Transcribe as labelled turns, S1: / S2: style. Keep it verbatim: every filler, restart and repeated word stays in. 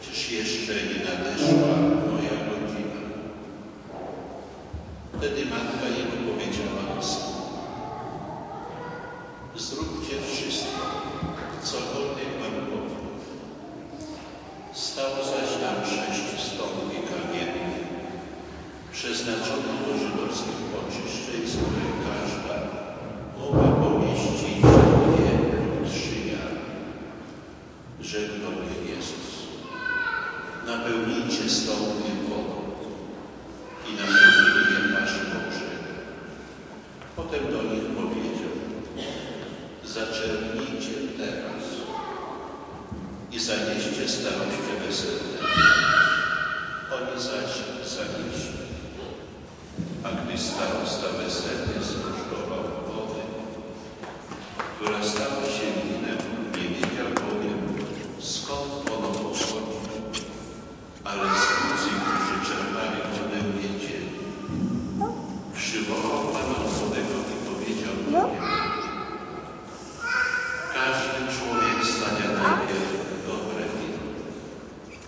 S1: czyż jeszcze nie nadeszła moja godzina? Wtedy matka jego powiedziała do syna: zróbcie wszystko, cokolwiek wam powiem. Stało zaś tam sześć stąpi kamiennych, przeznaczonych do żydowskich oczyszczeń, z których każda mogła pomieścić dwie lub trzy jary. Rzekł do nich Jezus: napełnijcie stąpie wodą. I napełnili je aż po brzeg. Potem do nich powiedział: zaczerpnijcie teraz i zanieście staroście weselne. Oni zaś zanieśli. A gdy starosta weselny skosztował wody, która stała